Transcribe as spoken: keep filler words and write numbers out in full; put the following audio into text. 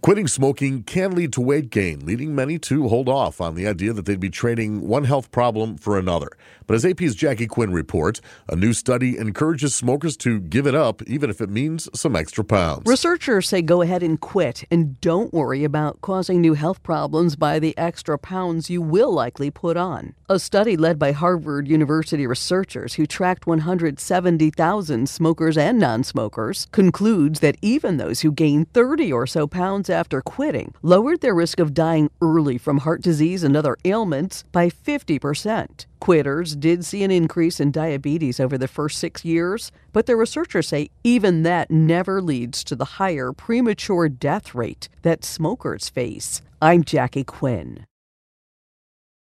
Quitting smoking can lead to weight gain, leading many to hold off on the idea that they'd be trading one health problem for another. But as A P's Jackie Quinn reports, a new study encourages smokers to give it up, even if it means some extra pounds. Researchers say go ahead and quit, and don't worry about causing new health problems by the extra pounds you will likely put on. A study led by Harvard University researchers who tracked one hundred seventy thousand smokers and non-smokers concludes that even those who gained thirty or so pounds after quitting lowered their risk of dying early from heart disease and other ailments by fifty percent. Quitters did see an increase in diabetes over the first six years, but the researchers say even that never leads to the higher premature death rate that smokers face. I'm Jackie Quinn.